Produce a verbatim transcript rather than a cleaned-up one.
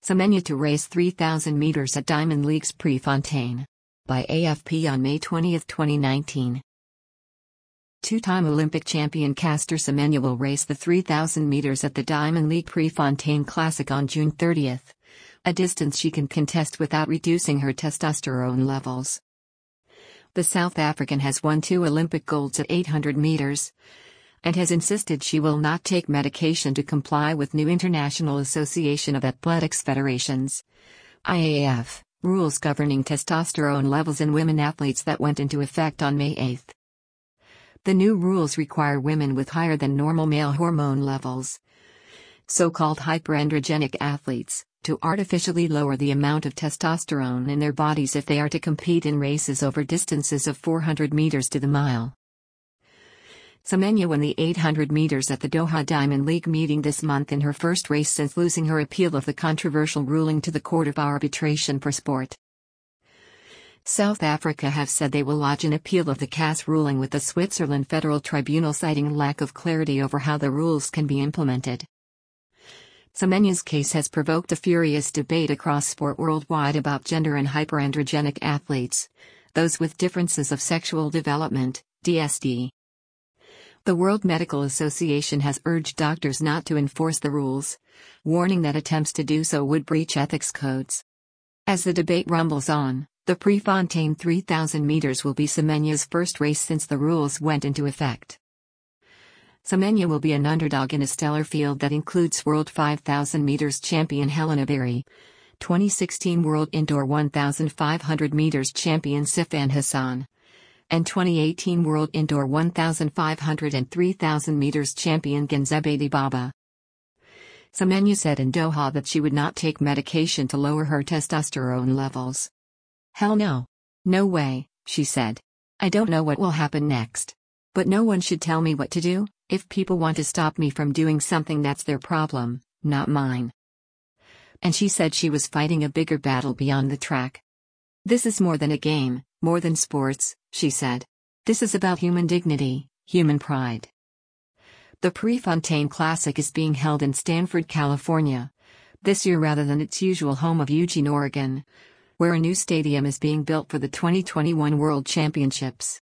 Semenya to race three thousand meters at Diamond League's Prefontaine. By A F P on May twentieth, twenty nineteen. Two-time Olympic champion Caster Semenya will race the three thousand meters at the Diamond League Prefontaine Classic on June thirtieth, a distance she can contest without reducing her testosterone levels. The South African has won two Olympic golds at eight hundred meters, and has insisted she will not take medication to comply with new International Association of Athletics Federations (I A F) rules governing testosterone levels in women athletes that went into effect on May eighth. The new rules require women with higher than normal male hormone levels, so-called hyperandrogenic athletes, to artificially lower the amount of testosterone in their bodies if they are to compete in races over distances of four hundred meters to the mile. Semenya won the eight hundred meters at the Doha Diamond League meeting this month in her first race since losing her appeal of the controversial ruling to the Court of Arbitration for Sport. South Africa have said they will lodge an appeal of the C A S ruling with the Switzerland Federal Tribunal, citing lack of clarity over how the rules can be implemented. Semenya's case has provoked a furious debate across sport worldwide about gender and hyperandrogenic athletes, those with differences of sexual development, D S D. The World Medical Association has urged doctors not to enforce the rules, warning that attempts to do so would breach ethics codes. As the debate rumbles on, the Prefontaine three thousand meters will be Semenya's first race since the rules went into effect. Semenya will be an underdog in a stellar field that includes World five thousand meters champion Helena Berry, twenty sixteen World Indoor fifteen hundred meters champion Sifan Hassan, and twenty eighteen World Indoor fifteen hundred and three thousand meters champion Genzebe Dibaba. Semenya said in Doha that she would not take medication to lower her testosterone levels. "Hell no. No way," she said. "I don't know what will happen next. But no one should tell me what to do. If people want to stop me from doing something, that's their problem, not mine." And she said she was fighting a bigger battle beyond the track. "This is more than a game, more than sports," she said. "This is about human dignity, human pride." The Prefontaine Classic is being held in Stanford, California, this year rather than its usual home of Eugene, Oregon, where a new stadium is being built for the twenty twenty-one World Championships.